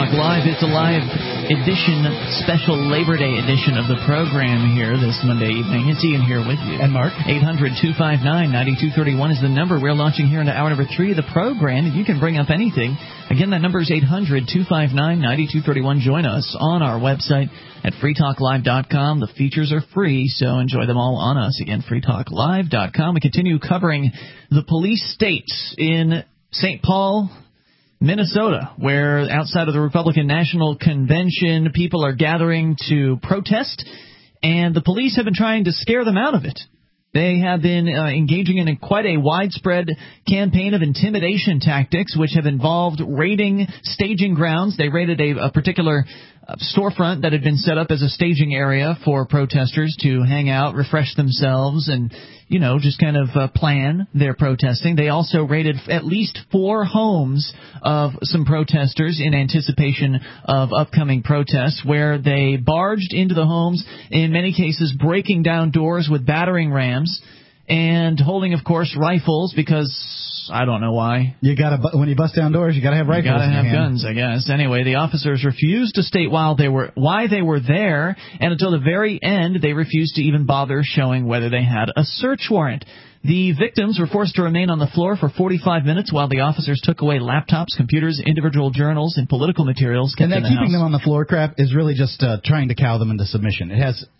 Talk Live. It's a live edition, special Labor Day edition of the program here this Monday evening. It's Ian here with you. And Mark. 800-259-9231 is the number. We're launching here into hour number 3 of the program. You can bring up anything. Again, that number is 800-259-9231. Join us on our website at freetalklive.com. The features are free, so enjoy them all on us. Again, freetalklive.com. We continue covering the police state in St. Paul, Minnesota, where outside of the Republican National Convention, people are gathering to protest, and the police have been trying to scare them out of it. They have been engaging in quite a widespread campaign of intimidation tactics, which have involved raiding staging grounds. They raided a particular storefront that had been set up as a staging area for protesters to hang out, refresh themselves, and, you know, just kind of plan their protesting. They also raided at least 4 homes of some protesters in anticipation of upcoming protests, where they barged into the homes, in many cases breaking down doors with battering rams and holding, of course, rifles, because I don't know why. When you bust down doors, you gotta have rifles. You gotta have guns, I guess. Anyway, the officers refused to state why they were there, and until the very end, they refused to even bother showing whether they had a search warrant. The victims were forced to remain on the floor for 45 minutes while the officers took away laptops, computers, individual journals, and political materials. And that keeping them on the floor crap is really just trying to cow them into submission. It has,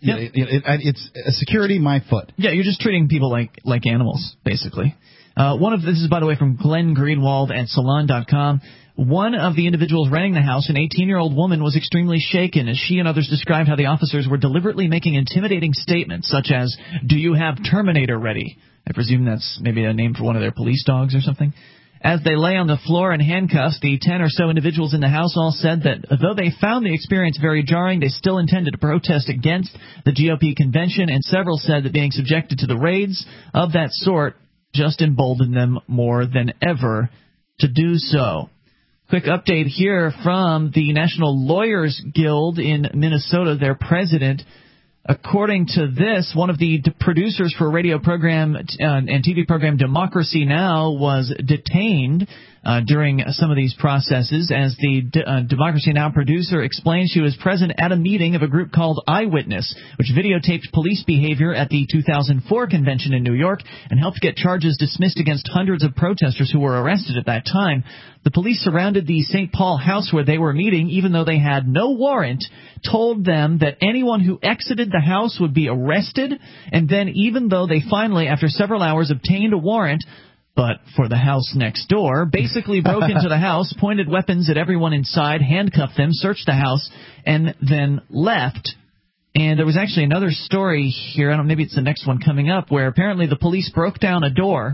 it's a security my foot. Yeah, you're just treating people like animals, basically. This is, by the way, from Glenn Greenwald at Salon.com. One of the individuals renting the house, an 18-year-old woman, was extremely shaken as she and others described how the officers were deliberately making intimidating statements such as, "Do you have Terminator ready?" I presume that's maybe a name for one of their police dogs or something. As they lay on the floor in handcuffs, the 10 or so individuals in the house all said that though they found the experience very jarring, they still intended to protest against the GOP convention, and several said that being subjected to the raids of that sort just emboldened them more than ever to do so. Quick update here from the National Lawyers Guild in Minnesota, their president. According to this, one of the producers for a radio program and TV program Democracy Now! Was detained during some of these processes. As the Democracy Now! Producer explained, she was present at a meeting of a group called Eyewitness, which videotaped police behavior at the 2004 convention in New York and helped get charges dismissed against hundreds of protesters who were arrested at that time. The police surrounded the St. Paul house where they were meeting, even though they had no warrant, told them that anyone who exited the house would be arrested, and then even though they finally, after several hours, obtained a warrant, but for the house next door, basically broke into the house, pointed weapons at everyone inside, handcuffed them, searched the house, and then left. And there was actually another story here, I don't know, maybe it's the next one coming up, where apparently the police broke down a door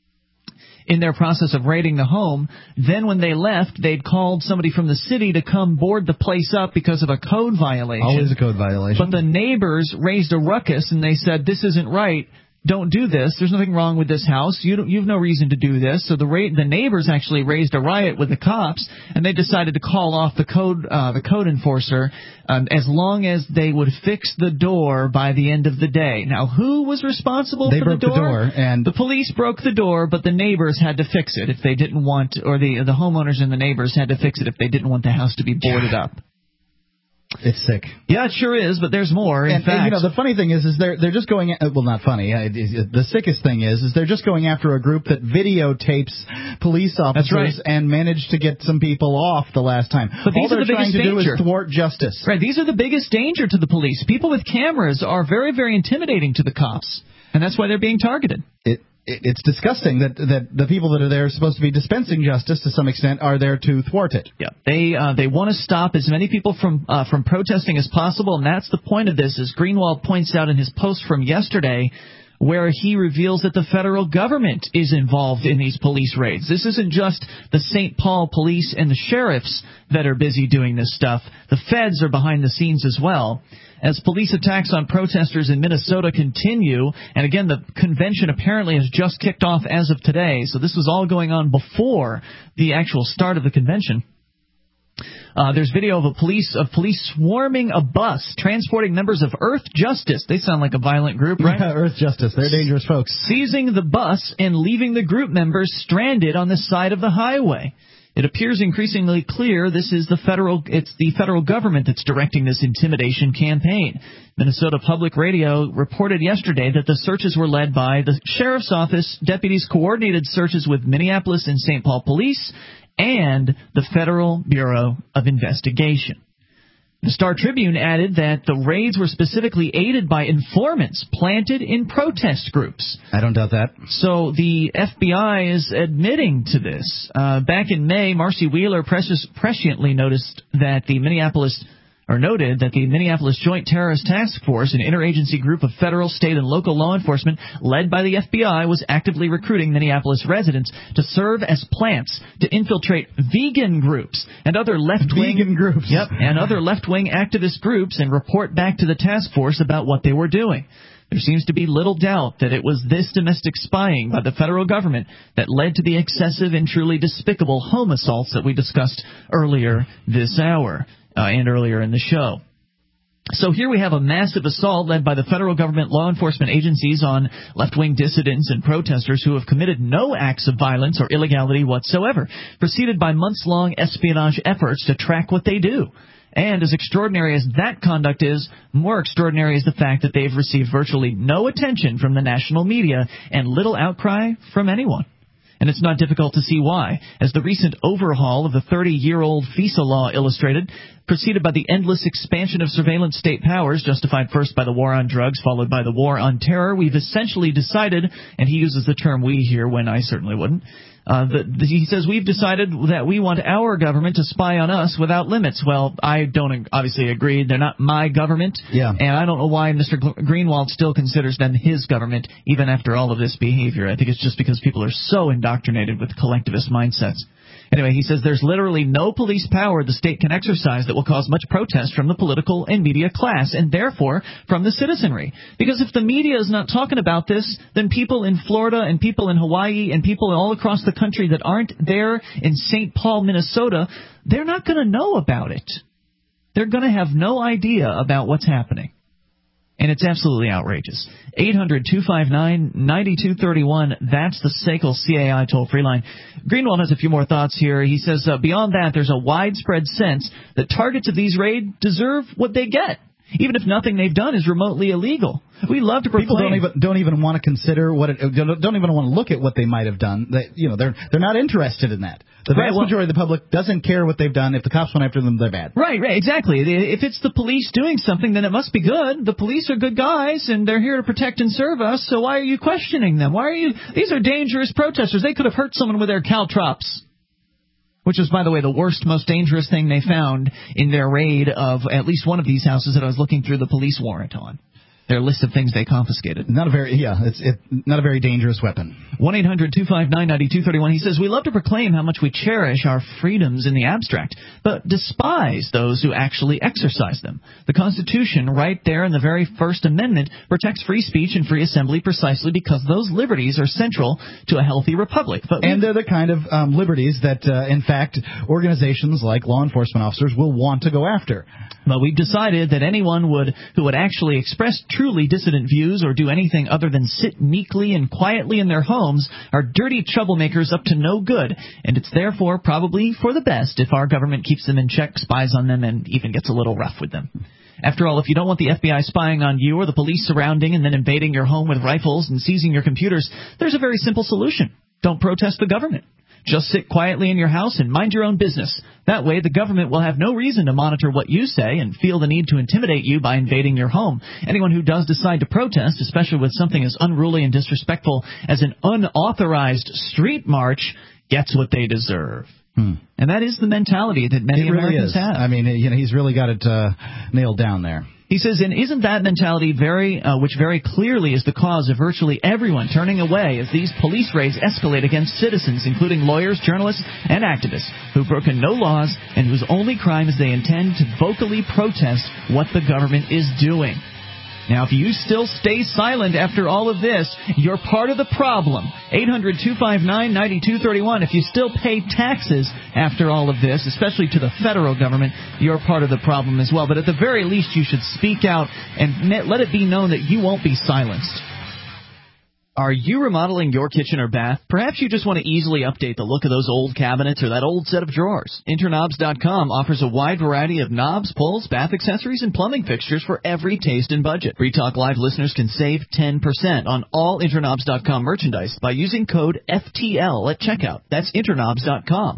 in their process of raiding the home. Then when they left, they'd called somebody from the city to come board the place up because of a code violation. Always a code violation. But the neighbors raised a ruckus, and they said, "This isn't right. Don't do this. There's nothing wrong with this house. You've no reason to do this." So the neighbors actually raised a riot with the cops, and they decided to call off the code enforcer as long as they would fix the door by the end of the day. Now, who was responsible for the door? They broke the door, and the police broke the door, but the neighbors had to fix it if they didn't want, or the homeowners and the neighbors had to fix it if they didn't want the house to be boarded up. It's sick. Yeah, it sure is, but there's more. In fact, and, you know, the funny thing is they're just going. Well, not funny. The sickest thing is they're just going after a group that videotapes police officers and managed to get some people off the last time. But these All are they're the biggest trying to danger. do is thwart justice. Right. These are the biggest danger to the police. People with cameras are very, very intimidating to the cops, and that's why they're being targeted. It's disgusting that the people that are there supposed to be dispensing justice to some extent are there to thwart it. Yeah, they want to stop as many people from protesting as possible, and that's the point of this, as Greenwald points out in his post from yesterday, where he reveals that the federal government is involved in these police raids. This isn't just the St. Paul police and the sheriffs that are busy doing this stuff. The feds are behind the scenes as well. As police attacks on protesters in Minnesota continue, and again, the convention apparently has just kicked off as of today, so this was all going on before the actual start of the convention. There's video of police swarming a bus transporting members of Earth Justice. They sound like a violent group, right? Yeah, Earth Justice. They're dangerous folks. Seizing the bus and leaving the group members stranded on the side of the highway. It appears increasingly clear it's the federal government that's directing this intimidation campaign. Minnesota Public Radio reported yesterday that the searches were led by the Sheriff's Office. Deputies coordinated searches with Minneapolis and St. Paul Police and the Federal Bureau of Investigation. The Star-Tribune added that the raids were specifically aided by informants planted in protest groups. I don't doubt that. So the FBI is admitting to this. Back in May, Marcy Wheeler presciently noted that the Minneapolis Joint Terrorist Task Force, an interagency group of federal, state, and local law enforcement led by the FBI, was actively recruiting Minneapolis residents to serve as plants to infiltrate vegan groups and other left-wing activist groups and report back to the task force about what they were doing. There seems to be little doubt that it was this domestic spying by the federal government that led to the excessive and truly despicable home assaults that we discussed earlier this hour. And earlier in the show. So here we have a massive assault led by the federal government law enforcement agencies on left-wing dissidents and protesters who have committed no acts of violence or illegality whatsoever, preceded by months-long espionage efforts to track what they do. And as extraordinary as that conduct is, more extraordinary is the fact that they've received virtually no attention from the national media and little outcry from anyone. And it's not difficult to see why, as the recent overhaul of the 30-year-old FISA law illustrated, preceded by the endless expansion of surveillance state powers, justified first by the war on drugs, followed by the war on terror, we've essentially decided, and he uses the term we here when I certainly wouldn't, he says we've decided that we want our government to spy on us without limits. Well, I don't obviously agree. They're not my government. Yeah. And I don't know why Mr. Greenwald still considers them his government, even after all of this behavior. I think it's just because people are so indoctrinated with collectivist mindsets. Anyway, he says there's literally no police power the state can exercise that will cause much protest from the political and media class, and therefore from the citizenry. Because if the media is not talking about this, then people in Florida and people in Hawaii and people all across the country that aren't there in St. Paul, Minnesota, they're not going to know about it. They're going to have no idea about what's happening. And it's absolutely outrageous. 800-259-9231. That's the SACL CAI toll-free line. Greenwald has a few more thoughts here. He says, beyond that, there's a widespread sense that targets of these raids deserve what they get, even if nothing they've done is remotely illegal. We love to proclaim. People don't even want to consider don't even want to look at what they might have done. They're not interested in that. The vast majority of the public doesn't care what they've done. If the cops went after them, they're bad. Right, exactly. If it's the police doing something, then it must be good. The police are good guys, and they're here to protect and serve us, so why are you questioning them? These are dangerous protesters. They could have hurt someone with their caltrops. Which is, by the way, the worst, most dangerous thing they found in their raid of at least one of these houses that I was looking through the police warrant on. Their list of things they confiscated. Not a very dangerous weapon. 1-800-259-9231. He says, we love to proclaim how much we cherish our freedoms in the abstract, but despise those who actually exercise them. The Constitution, right there in the very First Amendment, protects free speech and free assembly precisely because those liberties are central to a healthy republic. And they're the kind of liberties that, in fact, organizations like law enforcement officers will want to go after. But we've decided that anyone who would actually express truly dissident views or do anything other than sit meekly and quietly in their homes are dirty troublemakers up to no good, and it's therefore probably for the best if our government keeps them in check, spies on them, and even gets a little rough with them. After all, if you don't want the FBI spying on you or the police surrounding and then invading your home with rifles and seizing your computers, there's a very simple solution. Don't protest the government. Just sit quietly in your house and mind your own business. That way, the government will have no reason to monitor what you say and feel the need to intimidate you by invading your home. Anyone who does decide to protest, especially with something as unruly and disrespectful as an unauthorized street march, gets what they deserve. And that is the mentality that many Americans have. I mean, he's really got it nailed down there. He says, and isn't that mentality which very clearly is the cause of virtually everyone turning away as these police raids escalate against citizens, including lawyers, journalists, and activists who've broken no laws and whose only crime is they intend to vocally protest what the government is doing. Now, if you still stay silent after all of this, you're part of the problem. 800-259-9231. If you still pay taxes after all of this, especially to the federal government, you're part of the problem as well. But at the very least, you should speak out and let it be known that you won't be silenced. Are you remodeling your kitchen or bath? Perhaps you just want to easily update the look of those old cabinets or that old set of drawers. Interknobs.com offers a wide variety of knobs, pulls, bath accessories, and plumbing fixtures for every taste and budget. Free Talk Live listeners can save 10% on all Interknobs.com merchandise by using code FTL at checkout. That's Interknobs.com.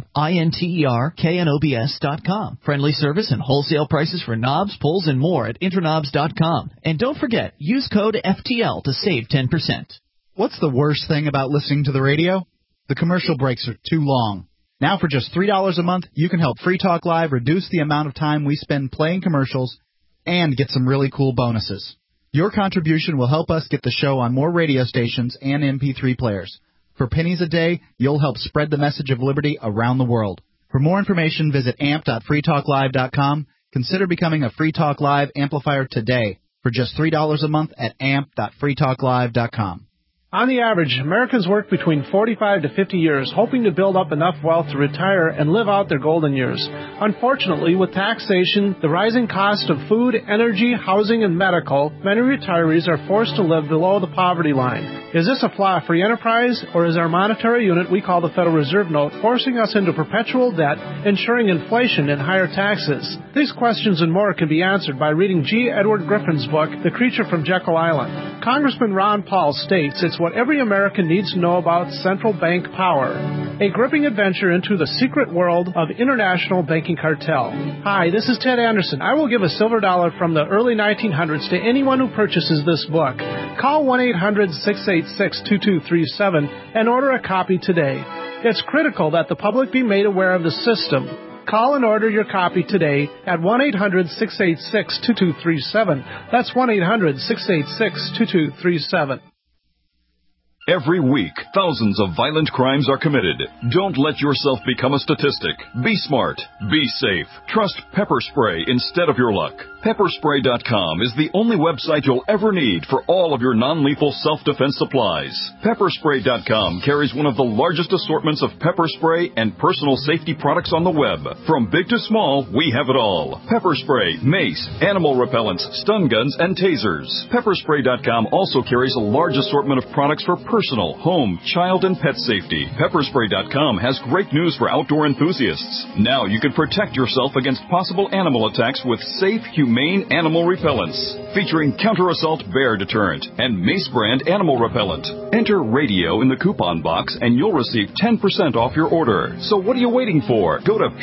INTERKNOBS.com. Friendly service and wholesale prices for knobs, pulls, and more at Interknobs.com. And don't forget, use code FTL to save 10%. What's the worst thing about listening to the radio? The commercial breaks are too long. Now for just $3 a month, you can help Free Talk Live reduce the amount of time we spend playing commercials and get some really cool bonuses. Your contribution will help us get the show on more radio stations and MP3 players. For pennies a day, you'll help spread the message of liberty around the world. For more information, visit amp.freetalklive.com. Consider becoming a Free Talk Live amplifier today for just $3 a month at amp.freetalklive.com. On the average, Americans work between 45 to 50 years, hoping to build up enough wealth to retire and live out their golden years. Unfortunately, with taxation, the rising cost of food, energy, housing, and medical, many retirees are forced to live below the poverty line. Is this a flaw free enterprise, or is our monetary unit we call the Federal Reserve Note forcing us into perpetual debt, ensuring inflation and higher taxes? These questions and more can be answered by reading G. Edward Griffin's book, The Creature from Jekyll Island. Congressman Ron Paul states it's what every American needs to know about central bank power. A gripping adventure into the secret world of international banking cartel. Hi, this is Ted Anderson. I will give a silver dollar from the early 1900s to anyone who purchases this book. Call 1-800-686-2237 and order a copy today. It's critical that the public be made aware of the system. Call and order your copy today at 1-800-686-2237. That's 1-800-686-2237. Every week, thousands of violent crimes are committed. Don't let yourself become a statistic. Be smart. Be safe. Trust Pepper Spray instead of your luck. Pepperspray.com is the only website you'll ever need for all of your non-lethal self-defense supplies. Pepperspray.com carries one of the largest assortments of pepper spray and personal safety products on the web. From big to small, we have it all. Pepper spray, mace, animal repellents, stun guns, and tasers. Pepperspray.com also carries a large assortment of products for personal, home, child, and pet safety. Pepperspray.com has great news for outdoor enthusiasts. Now you can protect yourself against possible animal attacks with safe, humane animal repellents. Featuring counter-assault bear deterrent and Mace brand animal repellent. Enter radio in the coupon box and you'll receive 10% off your order. So what are you waiting for? Go to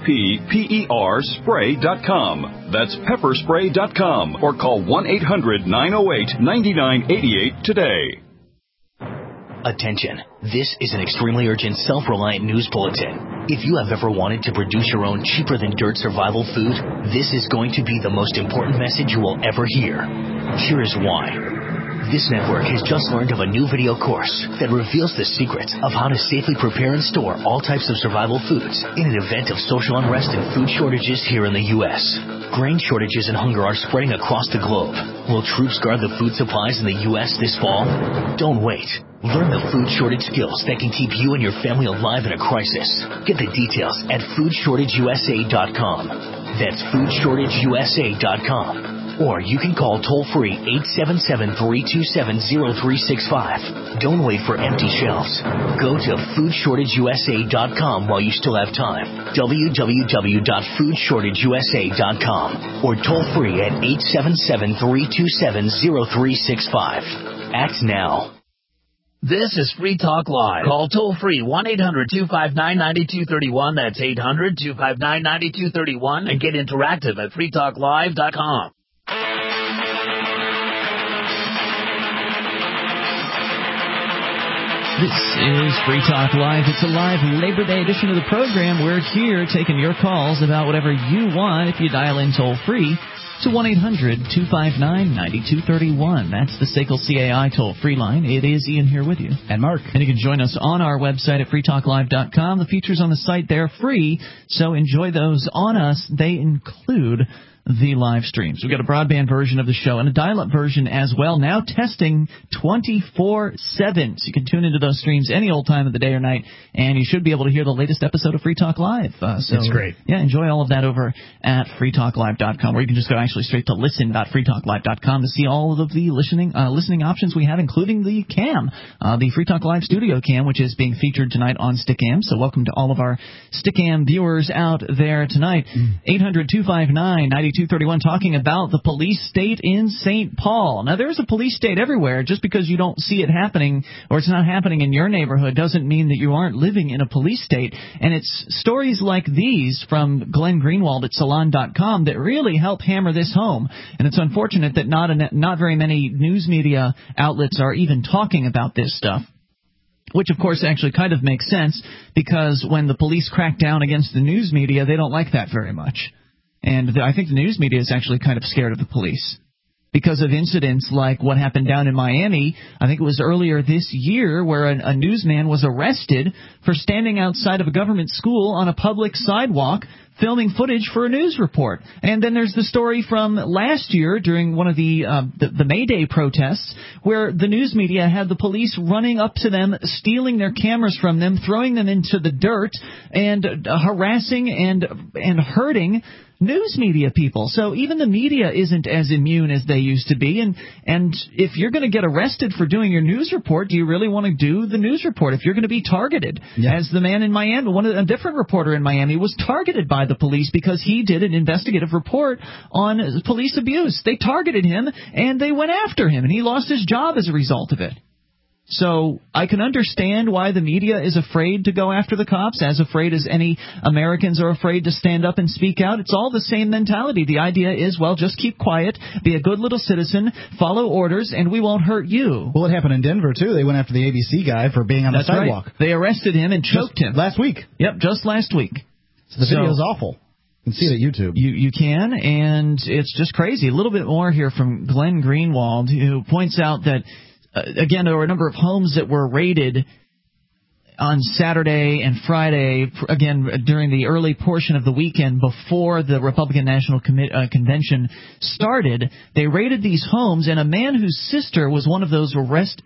PEPPERspray.com. That's pepperspray.com or call 1-800-908-9988 today. Attention. This is an extremely urgent, self-reliant news bulletin. If you have ever wanted to produce your own cheaper-than-dirt survival food, this is going to be the most important message you will ever hear. Here is why. This network has just learned of a new video course that reveals the secrets of how to safely prepare and store all types of survival foods in an event of social unrest and food shortages here in the U.S. Grain shortages and hunger are spreading across the globe. Will troops guard the food supplies in the U.S. this fall? Don't wait. Learn the food shortage skills that can keep you and your family alive in a crisis. Get the details at foodshortageusa.com. That's foodshortageusa.com. Or you can call toll-free 877-327-0365. Don't wait for empty shelves. Go to foodshortageusa.com while you still have time. www.foodshortageusa.com. Or toll-free at 877-327-0365. Act now. This is Free Talk Live. Call toll-free 1-800-259-9231. That's 800-259-9231. And get interactive at freetalklive.com. This is Free Talk Live. It's a live Labor Day edition of the program. We're here taking your calls about whatever you want if you dial in toll-free to 1-800-259-9231. That's the SACL CAI toll-free line. It is Ian here with you. And Mark. And you can join us on our website at freetalklive.com. The features on the site, they're free, so enjoy those on us. They include the live streams. We've got a broadband version of the show and a dial-up version as well, now testing 24/7. So you can tune into those streams any old time of the day or night, and you should be able to hear the latest episode of Free Talk Live. That's great. Yeah, enjoy all of that over at freetalklive.com, or you can just go actually straight to listen.freetalklive.com to see all of the listening options we have, including the cam, the Free Talk Live studio cam, which is being featured tonight on Stickam. So welcome to all of our Stickam viewers out there tonight. 800-259-9231, talking about the police state in St. Paul. Now, there's a police state everywhere. Just because you don't see it happening or it's not happening in your neighborhood doesn't mean that you aren't living in a police state. And it's stories like these from Glenn Greenwald at Salon.com that really help hammer this home. And it's unfortunate that not very many news media outlets are even talking about this stuff. Which, of course, actually kind of makes sense, because when the police crack down against the news media, they don't like that very much. And I think the news media is actually kind of scared of the police because of incidents like what happened down in Miami. I think it was earlier this year, where a newsman was arrested for standing outside of a government school on a public sidewalk filming footage for a news report. And then there's the story from last year during one of the May Day protests, where the news media had the police running up to them, stealing their cameras from them, throwing them into the dirt, and harassing and hurting news media people. So even the media isn't as immune as they used to be. And if you're going to get arrested for doing your news report, do you really want to do the news report? If you're going to be targeted, as the man in Miami, a different reporter in Miami was targeted by the police because he did an investigative report on police abuse. They targeted him and they went after him, and he lost his job as a result of it. So I can understand why the media is afraid to go after the cops, as afraid as any Americans are afraid to stand up and speak out. It's all the same mentality. The idea is, well, just keep quiet, be a good little citizen, follow orders, and we won't hurt you. Well, it happened in Denver, too. They went after the ABC guy for being on the sidewalk. Right. They arrested him and choked him. Last week. Yep, just last week. So the video is awful. You can see it at YouTube. You can, and it's just crazy. A little bit more here from Glenn Greenwald, who points out that again, there were a number of homes that were raided on Saturday and Friday, again, during the early portion of the weekend before the Republican National Convention started. They raided these homes, and a man whose sister was one of those arrested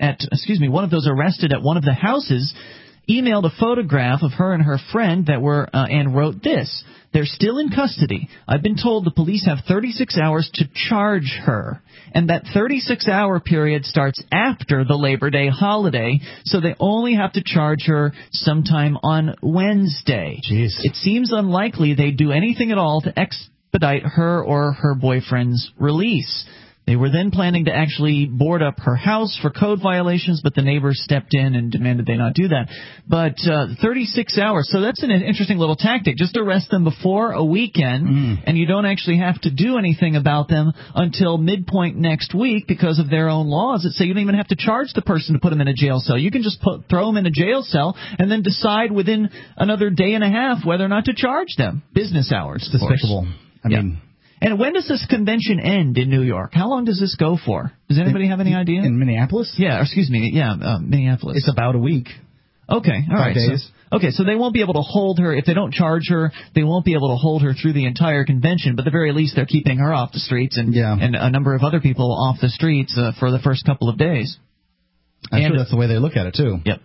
at one of the houses emailed a photograph of her and her friend and wrote this: "They're still in custody. I've been told the police have 36 hours to charge her." And that 36-hour period starts after the Labor Day holiday, so they only have to charge her sometime on Wednesday. Jeez. It seems unlikely they'd do anything at all to expedite her or her boyfriend's release. They were then planning to actually board up her house for code violations, but the neighbors stepped in and demanded they not do that. But 36 hours, so that's an interesting little tactic. Just arrest them before a weekend, and you don't actually have to do anything about them until midpoint next week because of their own laws that say you don't even have to charge the person to put them in a jail cell. You can just throw them in a jail cell and then decide within another day and a half whether or not to charge them. Business hours. It's despicable. I mean... And when does this convention end in New York? How long does this go for? Does anybody have any idea? In Minneapolis? Yeah, Minneapolis. It's about a week. Okay, all right. 5 days. So they won't be able to hold her. If they don't charge her, they won't be able to hold her through the entire convention. But at the very least, they're keeping her off the streets and a number of other people off the streets for the first couple of days. I'm sure that's the way they look at it, too. Yep.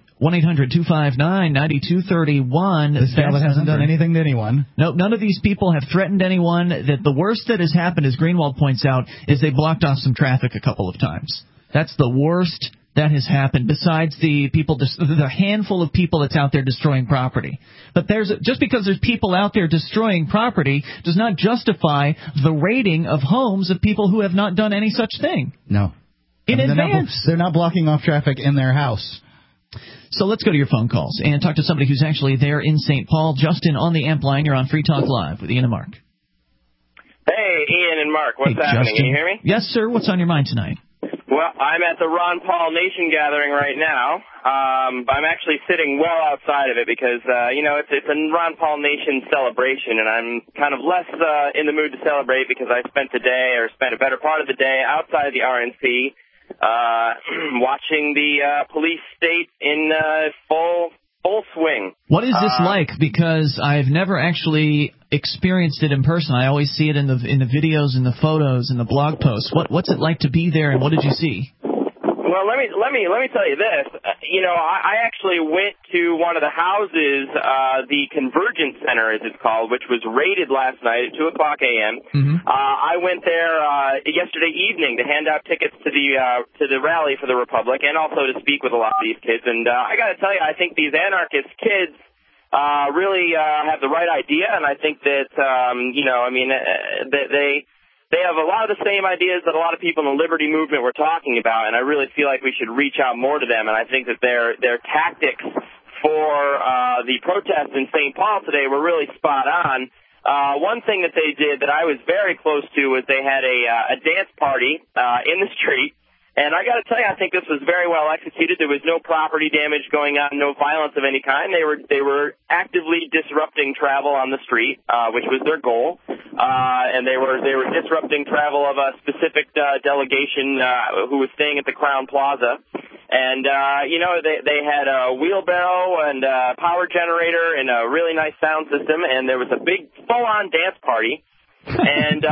1-800-259-9231. This guy hasn't done anything to anyone. Nope, none of these people have threatened anyone. That the worst that has happened, as Greenwald points out, is they blocked off some traffic a couple of times. That's the worst that has happened, besides the handful of people that's out there destroying property. But just because there's people out there destroying property does not justify the raiding of homes of people who have not done any such thing. No. In advance. They're not blocking off traffic in their house. So let's go to your phone calls and talk to somebody who's actually there in St. Paul. Justin on the amp line. You're on Free Talk Live with Ian and Mark. Hey, Ian and Mark. What's happening? Justin. Can you hear me? Yes, sir. What's on your mind tonight? Well, I'm at the Ron Paul Nation gathering right now. I'm actually sitting well outside of it because, it's a Ron Paul Nation celebration, and I'm kind of less in the mood to celebrate because I spent a better part of the day outside of the RNC watching the police state in full swing. What is this like? Because I've never actually experienced it in person. I always see it in the videos and the photos and the blog posts. What's it like to be there, and what did you see? Well, let me tell you this. I actually went to one of the houses, the Convergence Center, as it's called, which was raided last night at 2:00 a.m. Mm-hmm. I went there yesterday evening to hand out tickets to the rally for the Republic, and also to speak with a lot of these kids. And I got to tell you, I think these anarchist kids really have the right idea, and I think that they have a lot of the same ideas that a lot of people in the liberty movement were talking about, and I really feel like we should reach out more to them. And I think that their tactics for the protests in St. Paul today were really spot on. One thing that they did that I was very close to was they had a dance party in the street. And I got to tell you, I think this was very well executed. There was no property damage going on, no violence of any kind. They were actively disrupting travel on the street, which was their goal. And they were disrupting travel of a specific delegation who was staying at the Crown Plaza. And they had a wheelbarrow and a power generator and a really nice sound system, and there was a big full-on dance party. And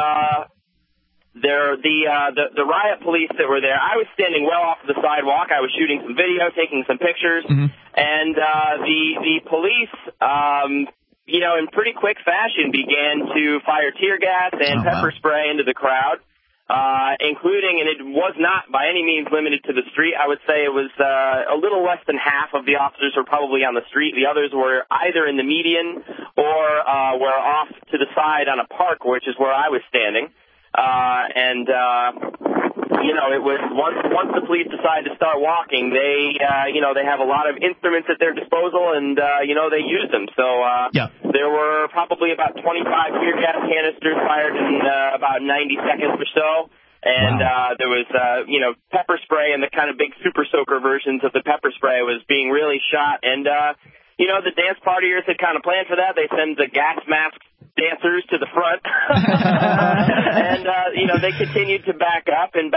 the riot police that were there, I was standing well off the sidewalk. I was shooting some video, taking some pictures, and the police, in pretty quick fashion began to fire tear gas and pepper spray into the crowd, including, and it was not by any means limited to the street. I would say it was a little less than half of the officers were probably on the street. The others were either in the median or were off to the side on a park, which is where I was standing. It was once the police decide to start walking, they have a lot of instruments at their disposal, and they use them. So there were probably about 25 tear gas canisters fired in about 90 seconds or so. And there was pepper spray, and the kind of big super soaker versions of the pepper spray was being really shot. And the dance partiers had kind of planned for that. They send the gas mask dancers to the front. And they continued to back up, and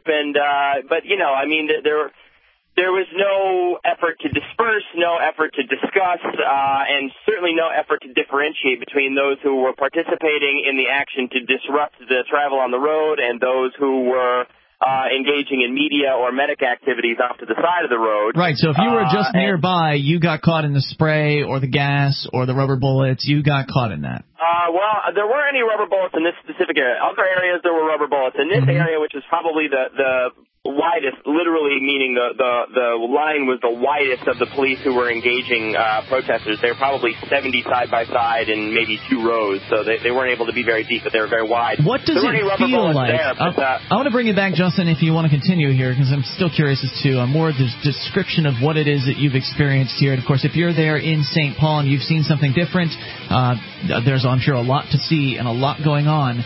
there was no effort to disperse, no effort to discuss, and certainly no effort to differentiate between those who were participating in the action to disrupt the travel on the road and those who were engaging in media or medic activities off to the side of the road. Right, so if you were just nearby, you got caught in the spray or the gas or the rubber bullets, you got caught in that. Well, there weren't any rubber bullets in this specific area. Other areas there were rubber bullets. In this area, which is probably the widest, literally meaning the line was the widest of the police who were engaging protesters. They were probably 70 side by side in maybe 2 rows, so they weren't able to be very deep, but they were very wide. What does it feel like? I want to bring it back, Justin, if you want to continue here, because I'm still curious as to more of the description of what it is that you've experienced here. And, of course, if you're there in St. Paul and you've seen something different, there's, I'm sure, a lot to see and a lot going on.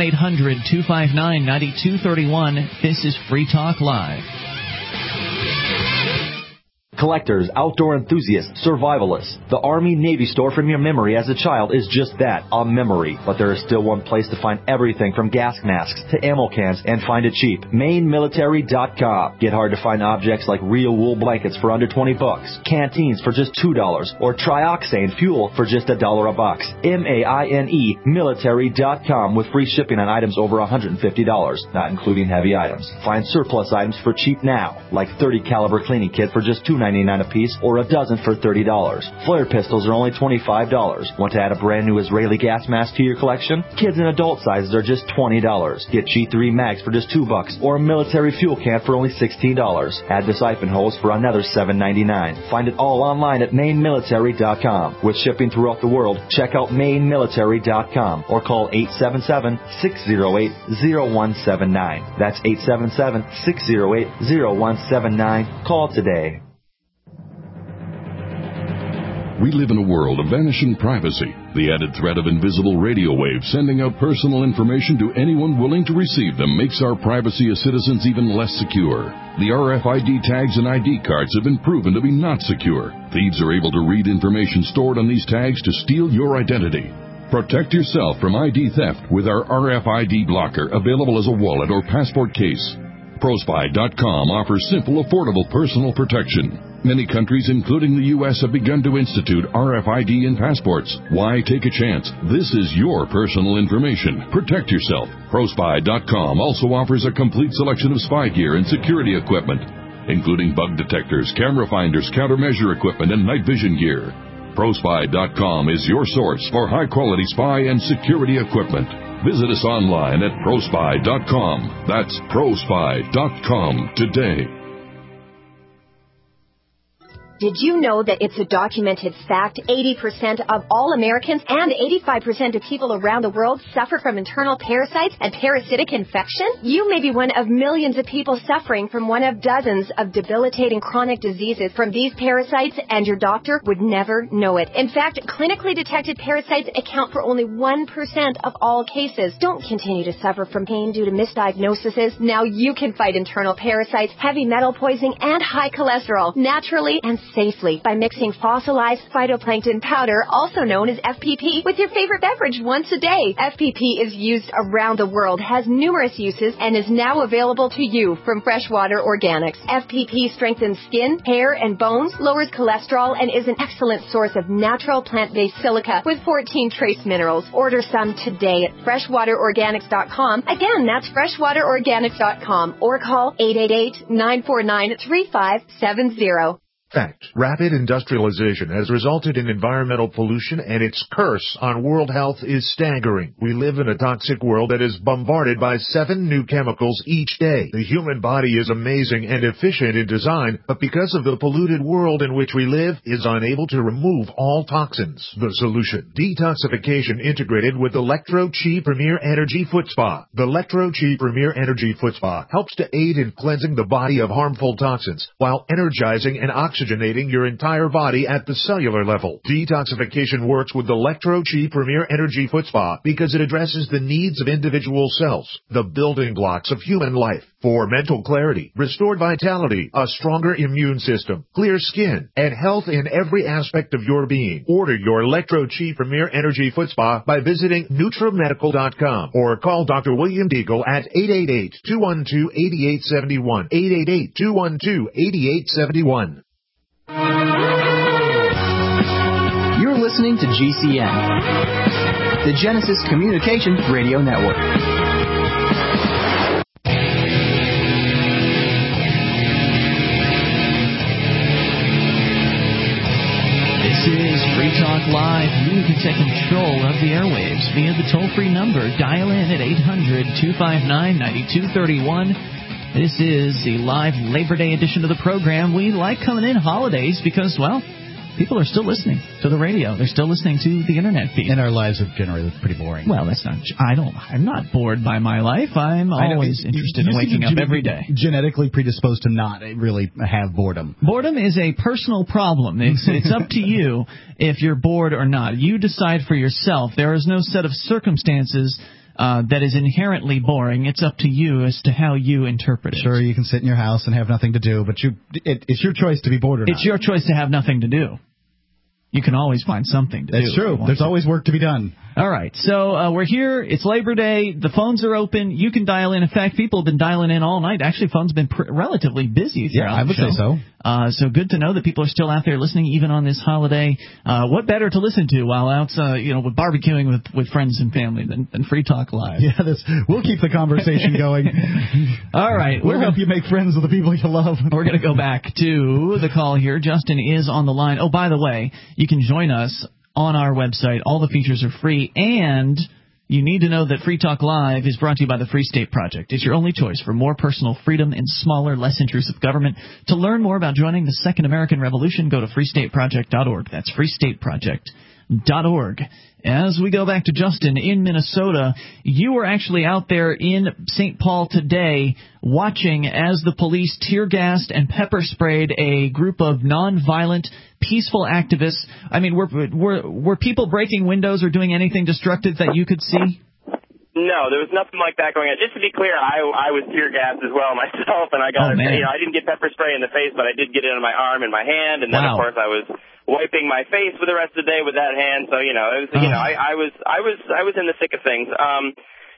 1-800-259-9231. This is Free Talk Live. Collectors, outdoor enthusiasts, survivalists. The Army-Navy store from your memory as a child is just that, a memory. But there is still one place to find everything from gas masks to ammo cans and find it cheap. MaineMilitary.com. Get hard-to-find objects like real wool blankets for under $20, canteens for just $2, or trioxane fuel for just $1 a box. MAINE Military.com with free shipping on items over $150, not including heavy items. Find surplus items for cheap now, like 30 caliber cleaning kit for just $2.99 a piece, or a dozen for $30. Flare pistols are only $25. Want to add a brand new Israeli gas mask to your collection? Kids and adult sizes are just $20. Get G3 mags for just $2, or a military fuel can for only $16. Add the siphon hose for another $7.99. Find it all online at MaineMilitary.com. With shipping throughout the world, check out MaineMilitary.com or call 877-608-0179. That's 877-608-0179. Call today. We live in a world of vanishing privacy. The added threat of invisible radio waves sending out personal information to anyone willing to receive them makes our privacy as citizens even less secure. The RFID tags and ID cards have been proven to be not secure. Thieves are able to read information stored on these tags to steal your identity. Protect yourself from ID theft with our RFID blocker, available as a wallet or passport case. ProSpy.com offers simple, affordable personal protection. Many countries, including the U.S., have begun to institute RFID in passports. Why take a chance? This is your personal information. Protect yourself. ProSpy.com also offers a complete selection of spy gear and security equipment, including bug detectors, camera finders, countermeasure equipment, and night vision gear. ProSpy.com is your source for high-quality spy and security equipment. Visit us online at ProSpy.com. That's ProSpy.com today. Did you know that it's a documented fact 80% of all Americans and 85% of people around the world suffer from internal parasites and parasitic infection? You may be one of millions of people suffering from one of dozens of debilitating chronic diseases from these parasites, and your doctor would never know it. In fact, clinically detected parasites account for only 1% of all cases. Don't continue to suffer from pain due to misdiagnoses. Now you can fight internal parasites, heavy metal poisoning, and high cholesterol naturally and safely by mixing fossilized phytoplankton powder, also known as FPP, with your favorite beverage once a day. FPP is used around the world, has numerous uses, and is now available to you from Freshwater Organics. FPP strengthens skin, hair, and bones, lowers cholesterol, and is an excellent source of natural plant-based silica with 14 trace minerals. Order some today at freshwaterorganics.com. Again, that's freshwaterorganics.com, or call 888-949-3570. Fact. Rapid industrialization has resulted in environmental pollution, and its curse on world health is staggering. We live in a toxic world that is bombarded by 7 new chemicals each day. The human body is amazing and efficient in design, but because of the polluted world in which we live, is unable to remove all toxins. The solution: detoxification integrated with Electro-Chi Premier Energy Foot Spa. The Electro-Chi Premier Energy Foot Spa helps to aid in cleansing the body of harmful toxins while energizing and oxygenating your entire body at the cellular level. Detoxification works with the Electro-Chi Premier Energy Foot Spa because it addresses the needs of individual cells, the building blocks of human life, for mental clarity, restored vitality, a stronger immune system, clear skin, and health in every aspect of your being. Order your Electro-Chi Premier Energy Foot Spa by visiting NutraMedical.com or call Dr. William Deagle at 888-212-8871, 888-212-8871. You're listening to GCN, the Genesis Communications Radio Network. This is Free Talk Live. You can take control of the airwaves via the toll-free number. Dial in at 800-259-9231. This is the live Labor Day edition of the program. We like coming in holidays because, well, people are still listening to the radio. They're still listening to the internet feed. And our lives are generally pretty boring. Well, that's not. I'm not bored by my life. I'm always interested in waking up every day. Genetically predisposed to not really have boredom. Boredom is a personal problem. It's up to you if you're bored or not. You decide for yourself. There is no set of circumstances that is inherently boring. It's up to you as to how you interpret it. Sure, you can sit in your house and have nothing to do, but it's your choice to be bored or not. It's your choice to have nothing to do. You can always find something to do. That's true. There's always work to be done. All right. So we're here. It's Labor Day. The phones are open. You can dial in. In fact, people have been dialing in all night. Actually, phones have been relatively busy throughout I would say so. So good to know that people are still out there listening, even on this holiday. What better to listen to while out, with barbecuing with friends and family than Free Talk Live? Yeah, we'll keep the conversation going. All right. We'll help you make friends with the people you love. We're going to go back to the call here. Justin is on the line. Oh, by the way, you can join us on our website. All the features are free, and you need to know that Free Talk Live is brought to you by the Free State Project. It's your only choice for more personal freedom and smaller, less intrusive government. To learn more about joining the Second American Revolution, go to freestateproject.org. That's freestateproject.org. As we go back to Justin in Minnesota, you were actually out there in St. Paul today watching as the police tear-gassed and pepper-sprayed a group of nonviolent, peaceful activists. I mean, were people breaking windows or doing anything destructive that you could see? No, there was nothing like that going on. Just to be clear, I was tear-gassed as well myself, and I got I didn't get pepper spray in the face, but I did get it on my arm and my hand, and then, of course, I was wiping my face for the rest of the day with that hand. So, it was, I was in the thick of things.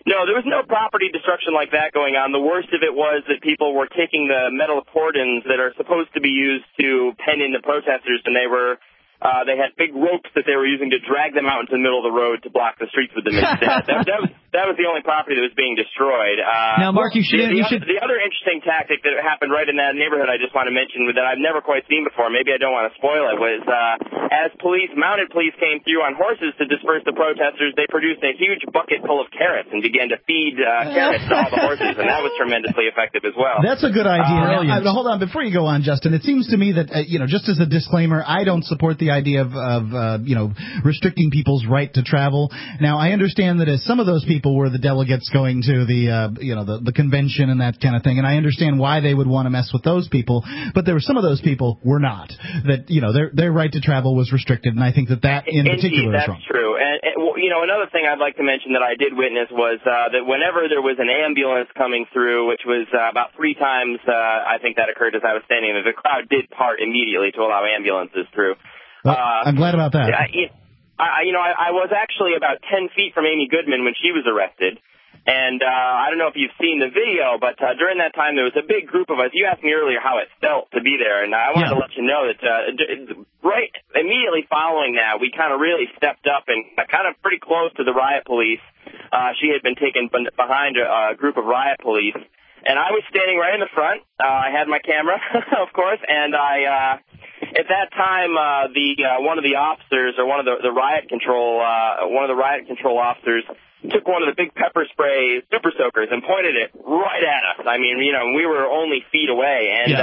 No, there was no property destruction like that going on. The worst of it was that people were taking the metal cordons that are supposed to be used to pen in the protesters, and they had big ropes that they were using to drag them out into the middle of the road to block the streets with them instead. that was the only property that was being destroyed. Now, Mark, you should... The other interesting tactic that happened right in that neighborhood I just want to mention that I've never quite seen before, maybe I don't want to spoil it, was as mounted police came through on horses to disperse the protesters, they produced a huge bucket full of carrots and began to feed carrots to all the horses, and that was tremendously effective as well. That's a good idea. Now, hold on, before you go on, Justin, it seems to me that, just as a disclaimer, I don't support the idea of restricting people's right to travel. Now, I understand that as some of those people were the delegates going to the convention and that kind of thing, and I understand why they would want to mess with those people, but there were some of those people were not. That, their right to travel was restricted, and I think that in particular is wrong. That's true. And another thing I'd like to mention that I did witness was that whenever there was an ambulance coming through, which was about 3 times, I think that occurred as I was standing there, the crowd did part immediately to allow ambulances through. Well, I'm glad about that. I was actually about 10 feet from Amy Goodman when she was arrested. And I don't know if you've seen the video, but during that time there was a big group of us. You asked me earlier how it felt to be there, and I wanted to let you know that right immediately following that, we kind of really stepped up and kind of pretty close to the riot police. She had been taken behind a group of riot police, and I was standing right in the front. I had my camera, of course, and at that time, one of the officers, or one of the riot control officers, took one of the big pepper spray super soakers and pointed it right at us. I mean, we were only feet away, and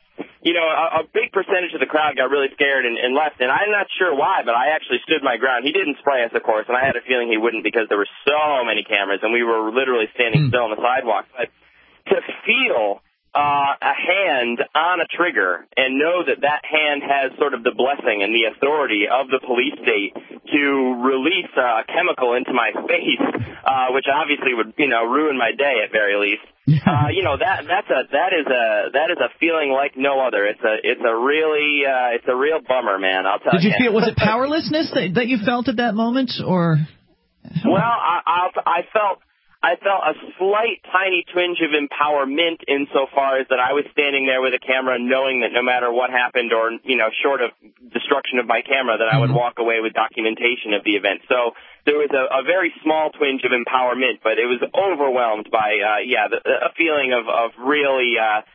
a big percentage of the crowd got really scared and left. And I'm not sure why, but I actually stood my ground. He didn't spray us, of course, and I had a feeling he wouldn't because there were so many cameras, and we were literally standing still on the sidewalk. But to feel a hand on a trigger and know that hand has sort of the blessing and the authority of the police state to release a chemical into my face, which obviously would, ruin my day at very least. That is a feeling like no other. It's a real bummer, man. I'll tell you. Did you feel, was it powerlessness that you felt at that moment, or? Well, I felt a slight, tiny twinge of empowerment insofar as that I was standing there with a camera knowing that no matter what happened or, short of destruction of my camera, that I would walk away with documentation of the event. So there was a very small twinge of empowerment, but it was overwhelmed by, a feeling of really,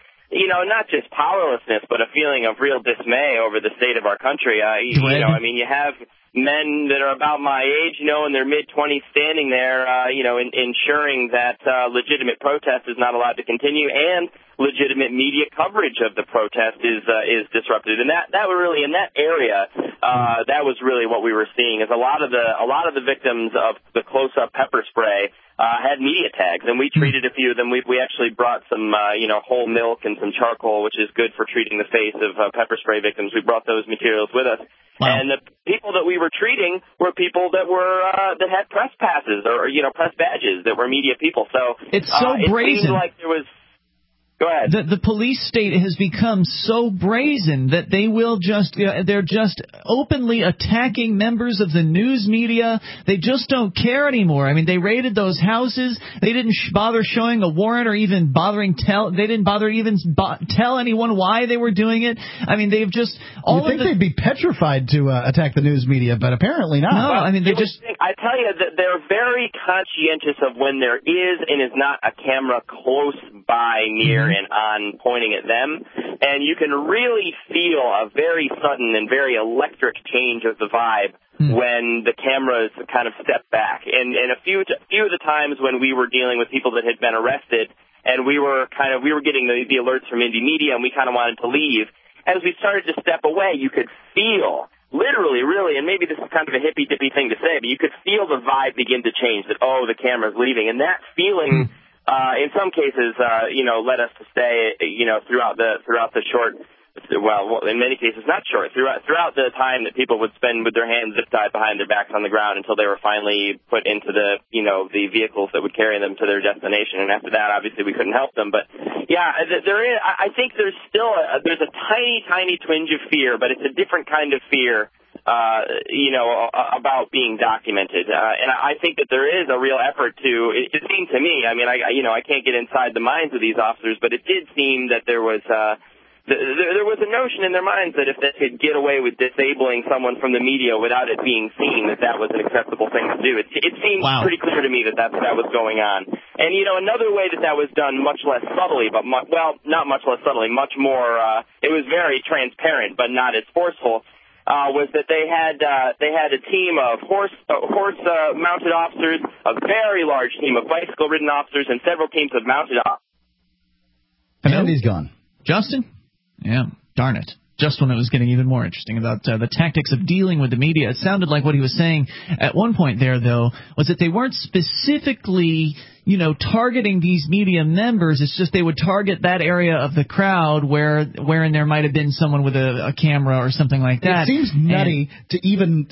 not just powerlessness, but a feeling of real dismay over the state of our country. You have men that are about my age, in their mid-20s standing there, ensuring that legitimate protest is not allowed to continue and legitimate media coverage of the protest is disrupted. And that were really in that area, that was really what we were seeing, is a lot of the victims of the close-up pepper spray had media tags, and we treated a few of them. We actually brought some, whole milk and some charcoal, which is good for treating the face of pepper spray victims. We brought those materials with us. Wow. And the people that we were treating were people that had press passes or, press badges that were media people. So it's so brazen. It seemed like there was... Go ahead. The police state has become so brazen that they will they're just openly attacking members of the news media. They just don't care anymore. I mean, they raided those houses. They didn't bother showing a warrant or even they didn't bother even tell anyone why they were doing it. I mean, they've just they'd be petrified to attack the news media, but apparently not. No, I mean, I tell you that they're very conscientious of when there is and is not a camera close by, near, and on pointing at them, and you can really feel a very sudden and very electric change of the vibe when the cameras kind of step back. And a few of the times when we were dealing with people that had been arrested, and we were getting the alerts from Indie Media, and we kind of wanted to leave. As we started to step away, you could feel, literally, really, and maybe this is kind of a hippy-dippy thing to say, but you could feel the vibe begin to change, that, the camera's leaving. And that feeling, in some cases, led us to stay, throughout the short, well, in many cases not short, throughout the time that people would spend with their hands zip tied behind their backs on the ground until they were finally put into the vehicles that would carry them to their destination. And after that, obviously, we couldn't help them. But yeah, I think there's still there's a tiny, tiny twinge of fear, but it's a different kind of fear about being documented. And I think that there is a real effort to, it seemed to me, I mean, I can't get inside the minds of these officers, but it did seem that there was a notion in their minds that if they could get away with disabling someone from the media without it being seen, that was an acceptable thing to do. It seemed pretty clear to me that was going on. And, another way that was done much less subtly, but, not much less subtly, much more, it was very transparent, but not as forceful, was that they had a team of horse-mounted officers, a very large team of bicycle-ridden officers, and several teams of mounted officers. And he's gone. Justin? Yeah, darn it. Just when it was getting even more interesting about the tactics of dealing with the media. It sounded like what he was saying at one point there, though, was that they weren't specifically, targeting these media members. It's just they would target that area of the crowd wherein there might have been someone with a camera or something like that. It seems nutty to even.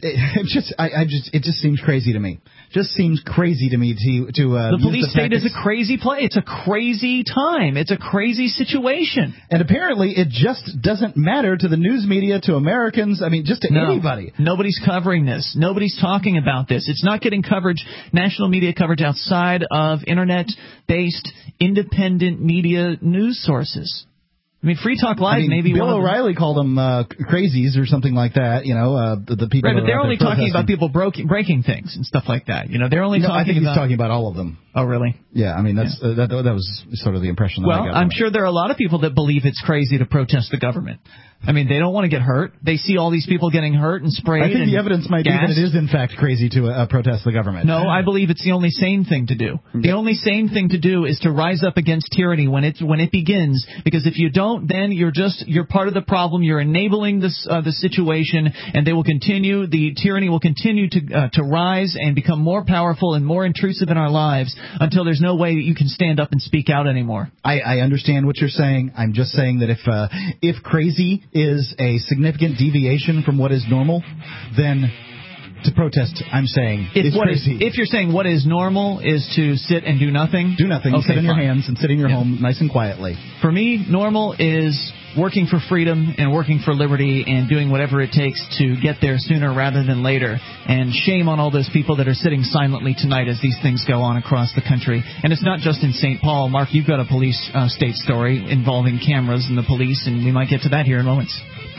It just seems crazy to me. Just seems crazy to me to the police state is a crazy place. It's a crazy time. It's a crazy situation. And apparently it just doesn't matter to the news media, to Americans. I mean, just to anybody. Nobody's covering this. Nobody's talking about this. It's not getting coverage, national media coverage outside of internet-based independent media news sources. I mean, Free Talk Live maybe Bill O'Reilly called them crazies or something like that, the people. Right, but they're only talking about people breaking things and stuff like that. They're only talking I think he's talking about all of them. Oh, really? Yeah, I mean, that was sort of the impression that I got. Well, I'm sure there are a lot of people that believe it's crazy to protest the government. I mean, they don't want to get hurt. They see all these people getting hurt and sprayed. I think the evidence might be that it is, in fact, crazy to protest the government. No, I believe it's the only sane thing to do. The only sane thing to do is to rise up against tyranny when it begins, because if you don't, then you're part of the problem. You're enabling the situation, and they will continue. The tyranny will continue to rise and become more powerful and more intrusive in our lives until there's no way that you can stand up and speak out anymore. I understand what you're saying. I'm just saying that if crazy is a significant deviation from what is normal, then to protest, I'm saying, is crazy. If you're saying what is normal is to sit and do nothing. Do nothing. Okay, sit in your hands and sit in your home nice and quietly. For me, normal is working for freedom and working for liberty and doing whatever it takes to get there sooner rather than later. And shame on all those people that are sitting silently tonight as these things go on across the country. And it's not just in St. Paul. Mark, you've got a police state story involving cameras and the police, and we might get to that here in moments.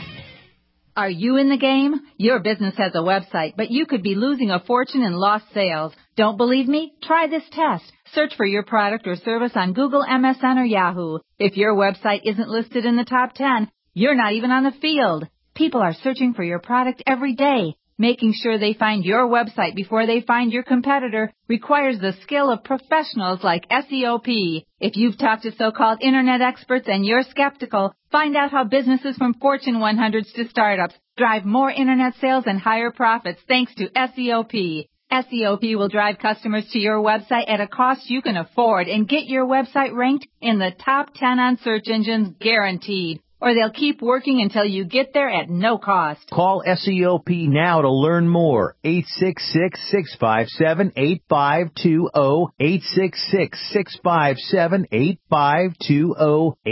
Are you in the game? Your business has a website, but you could be losing a fortune in lost sales. Don't believe me? Try this test. Search for your product or service on Google, MSN, or Yahoo. If your website isn't listed in the top 10, you're not even on the field. People are searching for your product every day. Making sure they find your website before they find your competitor requires the skill of professionals like SEOP. If you've talked to so-called internet experts and you're skeptical, find out how businesses from Fortune 100s to startups drive more internet sales and higher profits thanks to SEOP. SEOP will drive customers to your website at a cost you can afford and get your website ranked in the top 10 on search engines guaranteed. Or they'll keep working until you get there at no cost. Call SEOP now to learn more. 866-657-8520. 866-657-8520.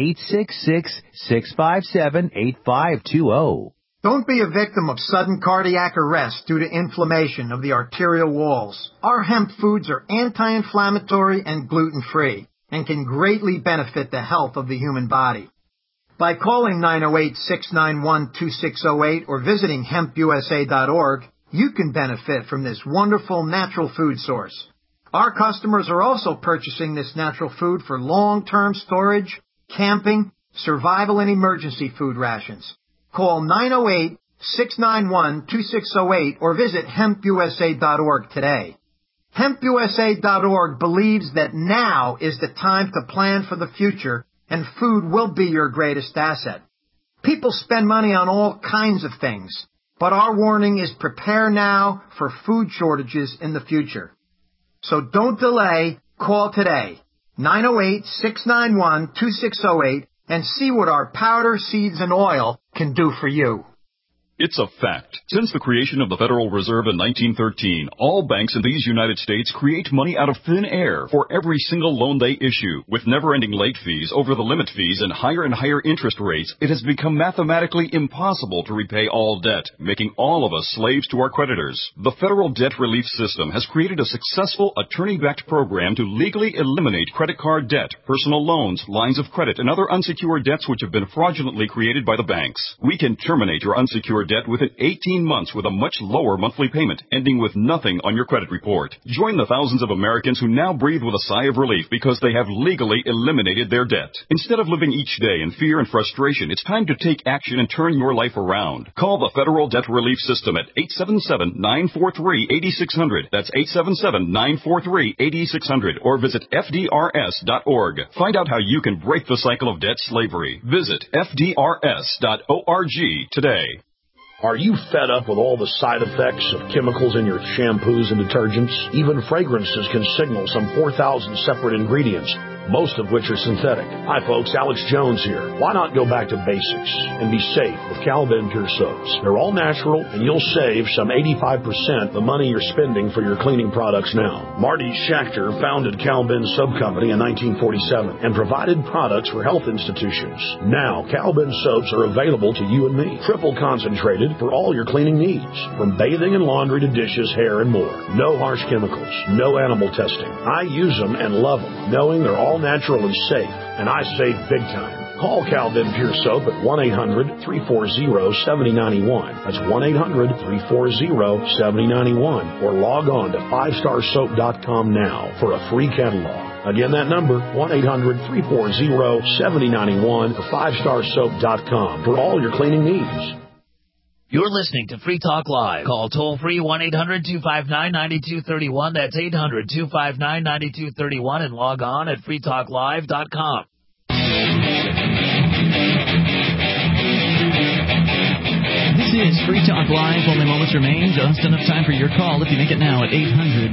866-657-8520. Don't be a victim of sudden cardiac arrest due to inflammation of the arterial walls. Our hemp foods are anti-inflammatory and gluten-free and can greatly benefit the health of the human body. By calling 908-691-2608 or visiting hempusa.org, you can benefit from this wonderful natural food source. Our customers are also purchasing this natural food for long-term storage, camping, survival, and emergency food rations. Call 908-691-2608 or visit hempusa.org today. Hempusa.org believes that now is the time to plan for the future, and food will be your greatest asset. People spend money on all kinds of things, but our warning is prepare now for food shortages in the future. So don't delay, call today, 908-691-2608, and see what our powder, seeds, and oil can do for you. It's a fact. Since the creation of the Federal Reserve in 1913, all banks in these United States create money out of thin air for every single loan they issue. With never-ending late fees, over-the-limit fees, and higher interest rates, it has become mathematically impossible to repay all debt, making all of us slaves to our creditors. The Federal Debt Relief System has created a successful attorney-backed program to legally eliminate credit card debt, personal loans, lines of credit, and other unsecured debts which have been fraudulently created by the banks. We can terminate your unsecured debt within 18 months with a much lower monthly payment, ending with nothing on your credit report. Join the thousands of Americans who now breathe with a sigh of relief because they have legally eliminated their debt. Instead of living each day in fear and frustration, it's time to take action and turn your life around. Call the Federal Debt Relief System at 877-943-8600. That's 877-943-8600. Or visit FDRS.org. Find out how you can break the cycle of debt slavery. Visit FDRS.org today. Are you fed up with all the side effects of chemicals in your shampoos and detergents? Even fragrances can signal some 4,000 separate ingredients, most of which are synthetic. Hi folks, Alex Jones here. Why not go back to basics and be safe with Cal-Ben Pure Soaps? They're all natural and you'll save some 85% the money you're spending for your cleaning products now. Marty Schachter founded Cal-Ben Soap Company in 1947 and provided products for health institutions. Now, Cal-Ben soaps are available to you and me. Triple concentrated for all your cleaning needs, from bathing and laundry to dishes, hair, and more. No harsh chemicals, no animal testing. I use them and love them, knowing they're all natural and safe, and I save big time. Call Cal-Ben Pure Soap at 1-800-340-7091. That's 1-800-340-7091. Or log on to 5starsoap.com now for a free catalog. Again, that number, 1-800-340-7091 or 5starsoap.com for all your cleaning needs. You're listening to Free Talk Live. Call toll-free 1-800-259-9231. That's 800-259-9231 and log on at freetalklive.com. This is Free Talk Live. Only moments remain. Just enough time for your call if you make it now at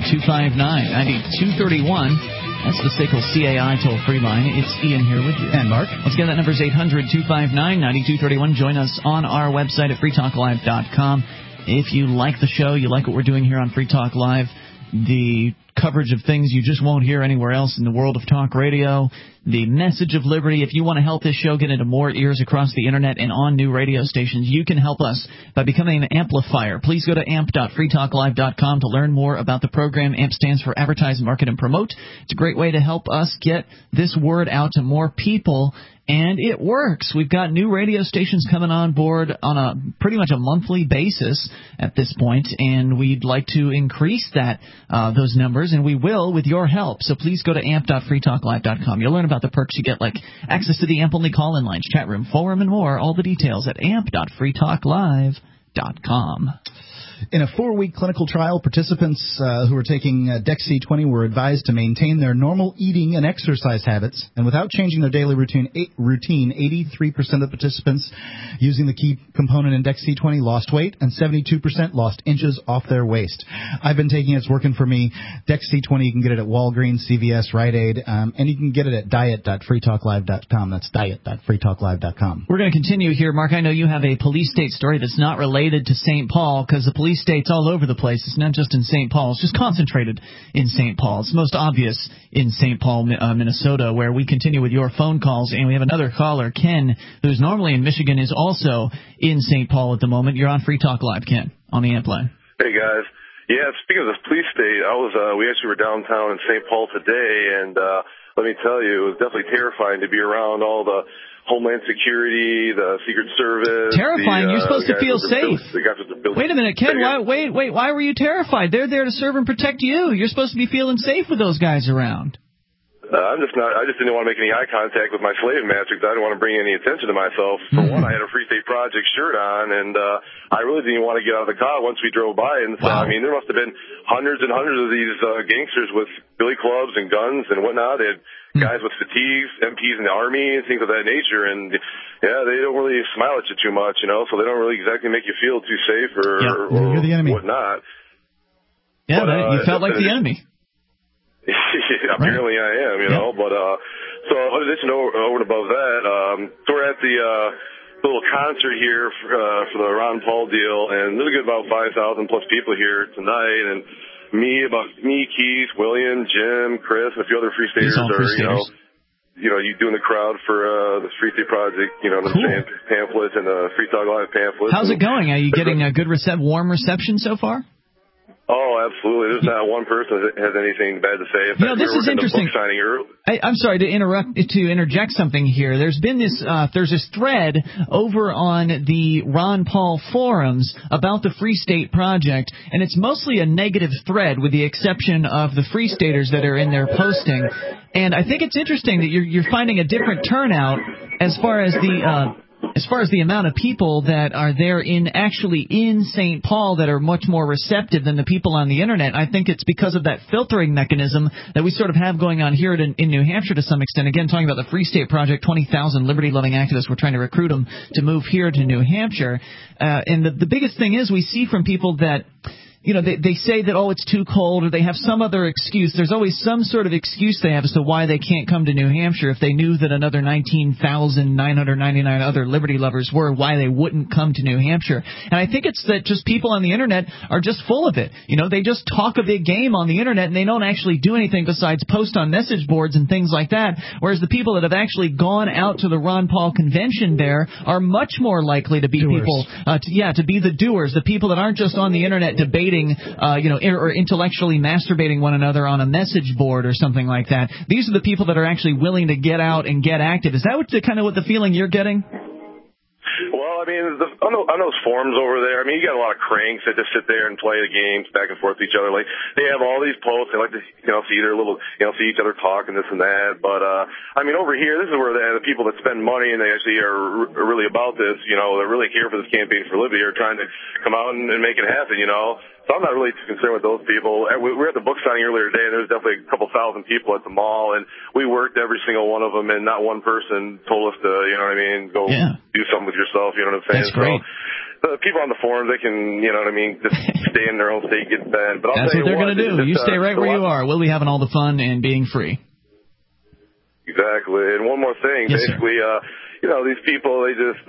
800-259-9231. That's the SACL CAI toll-free line. It's Ian here with you. And Mark. Once again, that number is 800-259-9231. Join us on our website at freetalklive.com. If you like the show, you like what we're doing here on Free Talk Live, the coverage of things you just won't hear anywhere else in the world of talk radio, the message of liberty. If you want to help this show get into more ears across the Internet and on new radio stations, you can help us by becoming an amplifier. Please go to amp.freetalklive.com to learn more about the program. AMP stands for Advertise, Market, and Promote. It's a great way to help us get this word out to more people. And it works. We've got new radio stations coming on board on a pretty much a monthly basis at this point, and we'd like to increase that those numbers, and we will with your help. So please go to amp.freetalklive.com. You'll learn about the perks you get, like access to the AMP-only call-in lines, chat room, forum, and more. All the details at amp.freetalklive.com. In a 4-week clinical trial, participants who were taking Dex-C20 were advised to maintain their normal eating and exercise habits, and without changing their daily routine, 83% of participants using the key component in Dex-C20 lost weight, and 72% lost inches off their waist. I've been taking it. It's working for me. Dex-C20, you can get it at Walgreens, CVS, Rite Aid, and you can get it at diet.freetalklive.com. That's diet.freetalklive.com. We're going to continue here. Mark, I know you have a police state story that's not related to St. Paul, because the police state's all over the place. It's not just in St. Paul. It's just concentrated in St. Paul. It's most obvious in St. Paul, Minnesota, where we continue with your phone calls. And we have another caller, Ken, who's normally in Michigan, is also in St. Paul at the moment. You're on Free Talk Live, Ken, on the AMP line. Hey, guys. Yeah, speaking of this police state, we actually were downtown in St. Paul today, and let me tell you, it was definitely terrifying to be around all the Homeland Security, the Secret Service. Terrifying? You're supposed to feel safe. Wait a minute, Ken. Why were you terrified? They're there to serve and protect you. You're supposed to be feeling safe with those guys around. I just didn't want to make any eye contact with my slave master because I didn't want to bring any attention to myself. For one, I had a Free State Project shirt on, and I really didn't want to get out of the car once we drove by. And so, I mean, there must have been hundreds and hundreds of these gangsters with billy clubs and guns and whatnot. They had guys with fatigues, MPs in the Army, and things of that nature. And, yeah, they don't really smile at you too much, you know, so they don't really exactly make you feel too safe or you're the enemy. Whatnot. Yeah, you felt like the enemy. Apparently I am, you know, but, so in addition over and above that, so we're at the little concert here for the Ron Paul deal, and there's a good about 5,000 plus people here tonight, and me, Keith, William, Jim, Chris, and a few other Free Staters are, you doing the crowd for the Free State Project, the pamphlets and the Free Talk Live pamphlets. How's it going? Are you getting a good warm reception so far? Oh, absolutely. There's not one person that has anything bad to say. This is interesting. I'm sorry to interject something here. There's been this thread over on the Ron Paul forums about the Free State Project, and it's mostly a negative thread with the exception of the Free Staters that are in there posting. And I think it's interesting that you're finding a different turnout as far as the amount of people that are there actually in St. Paul that are much more receptive than the people on the Internet. I think it's because of that filtering mechanism that we sort of have going on here in New Hampshire to some extent. Again, talking about the Free State Project, 20,000 liberty-loving activists. We're trying to recruit them to move here to New Hampshire. And the biggest thing is we see from people that they say that, it's too cold, or they have some other excuse. There's always some sort of excuse they have as to why they can't come to New Hampshire if they knew that another 19,999 other liberty lovers were, why they wouldn't come to New Hampshire. And I think it's that just people on the Internet are just full of it. They just talk a big game on the Internet, and they don't actually do anything besides post on message boards and things like that, whereas the people that have actually gone out to the Ron Paul convention there are much more likely to be people, to be the doers, the people that aren't just on the Internet debating or intellectually masturbating one another on a message board or something like that. These are the people that are actually willing to get out and get active. Is that what the feeling you're getting? Well, on those forums over there, you got a lot of cranks that just sit there and play the games back and forth with each other. Like, they have all these posts. They like to, see their little, see each other talk and this and that. But, over here, this is where the people that spend money and they actually are really about this, that really care for this campaign for Libby are trying to come out and make it happen, So I'm not really too concerned with those people. We were at the book signing earlier today, and there was definitely a couple thousand people at the mall, and we worked every single one of them, and not one person told us to, go do something with yourself, you know what I'm saying? That's great. So the people on the forums, they can, just stay in their own state, get fed. But that's what they're going to do. You stay right where you are. We'll be having all the fun and being free. Exactly. And one more thing, basically, these people, they just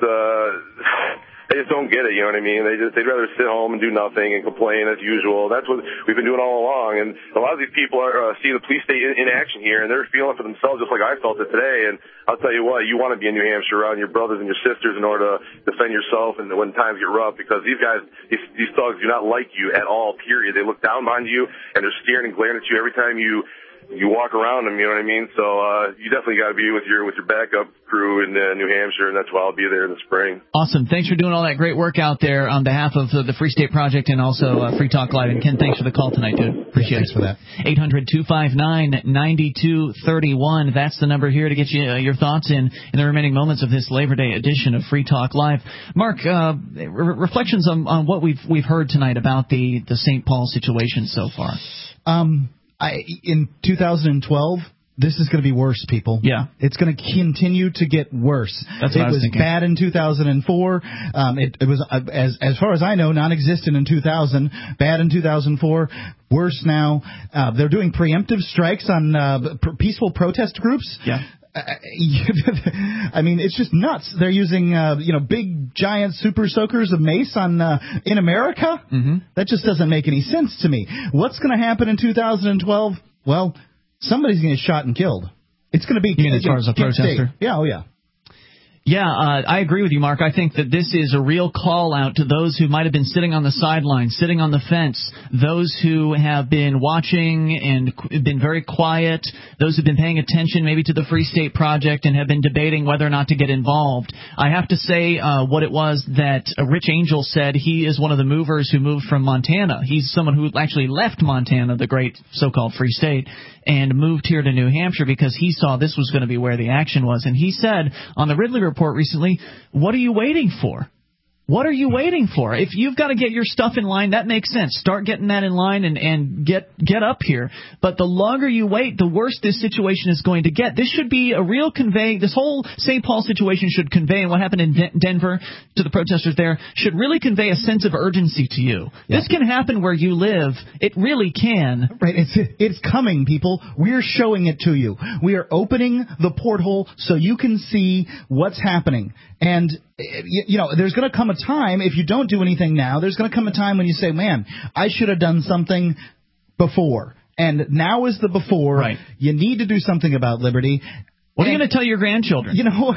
don't get it, you know what I mean? They'd rather sit home and do nothing and complain as usual. That's what we've been doing all along. And a lot of these people are see the police state in action here, and they're feeling for themselves just like I felt it today. And I'll tell you what, you want to be in New Hampshire around your brothers and your sisters in order to defend yourself and when times get rough, because these guys, these thugs do not like you at all, period. They look down on you, and they're staring and glaring at you every time you walk around them, you know what I mean? So you definitely got to be with your backup crew in New Hampshire, and that's why I'll be there in the spring. Awesome. Thanks for doing all that great work out there on behalf of the Free State Project and also Free Talk Live. And Ken, thanks for the call tonight, dude. Appreciate it. Thanks for that. 800-259-9231. That's the number here to get you your thoughts in the remaining moments of this Labor Day edition of Free Talk Live. Mark, reflections on what we've heard tonight about the St. Paul situation so far. In 2012, this is going to be worse, people. Yeah. It's going to continue to get worse. That's what I was thinking. It was bad in 2004. It was, as far as I know, non-existent in 2000. Bad in 2004. Worse now. They're doing preemptive strikes on peaceful protest groups. Yeah. It's just nuts. They're using, big, giant super soakers of mace in America. Mm-hmm. That just doesn't make any sense to me. What's going to happen in 2012? Well, somebody's going to get shot and killed. It's going to be... You mean as far as a protester? Yeah, oh yeah. Yeah, I agree with you, Mark. I think that this is a real call out to those who might have been sitting on the sidelines, sitting on the fence, those who have been watching and been very quiet, those who have been paying attention maybe to the Free State Project and have been debating whether or not to get involved. I have to say what it was that Rich Angel said. He is one of the movers who moved from Montana. He's someone who actually left Montana, the great so-called Free State, and moved here to New Hampshire because he saw this was going to be where the action was. And he said on the Ridley Report recently, what are you waiting for? What are you waiting for? If you've got to get your stuff in line, that makes sense. Start getting that in line and get up here. But the longer you wait, the worse this situation is going to get. This should be a real this whole St. Paul situation should convey, and what happened in Denver to the protesters there should really convey a sense of urgency to you. Yeah. This can happen where you live. It really can. Right. It's coming, people. We're showing it to you. We are opening the porthole so you can see what's happening. And there's going to come a time, if you don't do anything now, there's going to come a time when you say, man, I should have done something before. And now is the before. Right. You need to do something about liberty. What are you going to tell your grandchildren?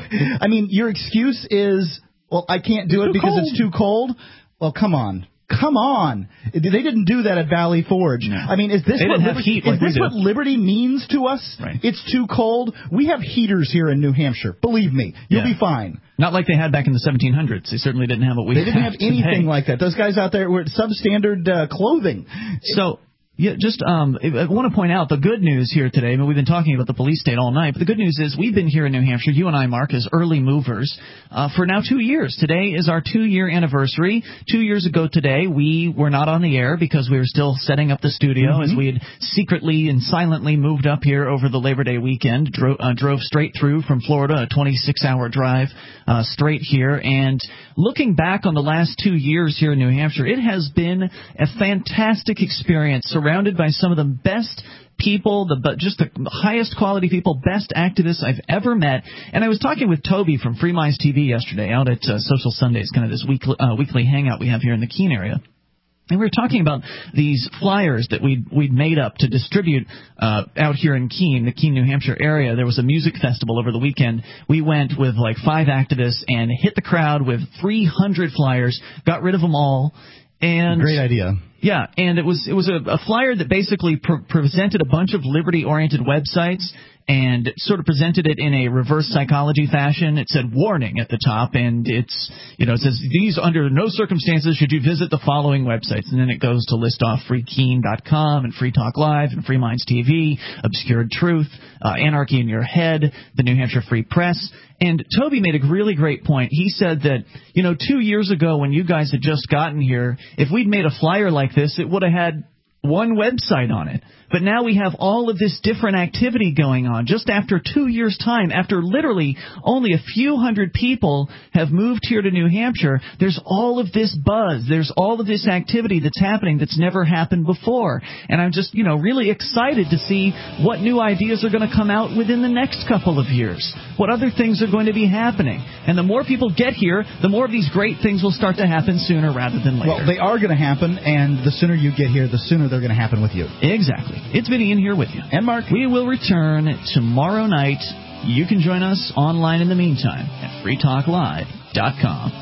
I mean, your excuse is, well, I can't do it because it's too cold. Well, come on. Come on. They didn't do that at Valley Forge. No. I mean, is this what liberty means to us? Right. It's too cold. We have heaters here in New Hampshire. Believe me, you'll be fine. Not like they had back in the 1700s. They certainly didn't have what we have. They didn't have anything like that. Those guys out there were substandard clothing. So... Yeah, just I want to point out the good news here today. I mean, we've been talking about the police state all night, but the good news is we've been here in New Hampshire, you and I, Mark, as early movers for now 2 years. Today is our 2-year anniversary. 2 years ago today, we were not on the air because we were still setting up the studio as we had secretly and silently moved up here over the Labor Day weekend, drove straight through from Florida, a 26-hour drive straight here. And looking back on the last 2 years here in New Hampshire, it has been a fantastic experience, surrounded by some of the best people, just the highest quality people, best activists I've ever met. And I was talking with Toby from Free Minds TV yesterday out at Social Sundays, kind of this weekly hangout we have here in the Keene area. And we were talking about these flyers that we'd made up to distribute out here in Keene, the Keene, New Hampshire area. There was a music festival over the weekend. We went with like 5 activists and hit the crowd with 300 flyers, got rid of them all. And great idea. Yeah, and it was a flyer that basically presented a bunch of liberty-oriented websites and sort of presented it in a reverse psychology fashion. It said warning at the top, and it says these under no circumstances should you visit the following websites, and then it goes to list off freekeene.com and Free Talk Live and Free Minds TV, Obscured Truth, Anarchy in Your Head, the New Hampshire Free Press. And Toby made a really great point. He said that, 2 years ago when you guys had just gotten here, if we'd made a flyer like this, it would have had one website on it. But now we have all of this different activity going on. Just after 2 years' time, after literally only a few hundred people have moved here to New Hampshire, there's all of this buzz. There's all of this activity that's happening that's never happened before. And I'm just, really excited to see what new ideas are going to come out within the next couple of years. What other things are going to be happening. And the more people get here, the more of these great things will start to happen sooner rather than later. Well, they are going to happen, and the sooner you get here, the sooner they're going to happen with you. Exactly. It's been Ian here with you. And Mark. We will return tomorrow night. You can join us online in the meantime at freetalklive.com.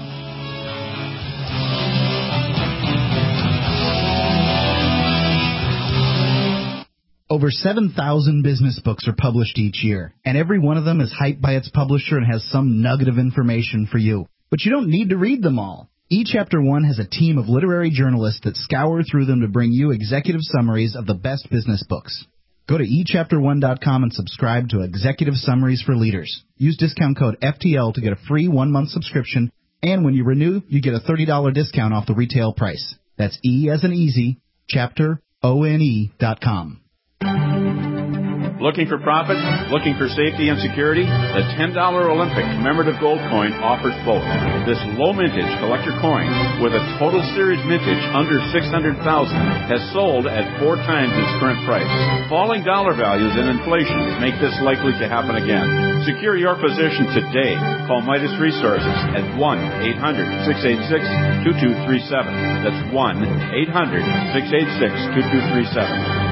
Over 7,000 business books are published each year, and every one of them is hyped by its publisher and has some nugget of information for you. But you don't need to read them all. eChapter One has a team of literary journalists that scour through them to bring you executive summaries of the best business books. Go to eChapter1.com and subscribe to Executive Summaries for Leaders. Use discount code FTL to get a free 1-month subscription, and when you renew, you get a $30 discount off the retail price. That's E as in easy, chapterone.com. Looking for profit? Looking for safety and security? The $10 Olympic commemorative gold coin offers both. This low mintage collector coin with a total series mintage under $600,000 has sold at 4 times its current price. Falling dollar values and inflation make this likely to happen again. Secure your position today. Call Midas Resources at 1-800-686-2237. That's 1-800-686-2237.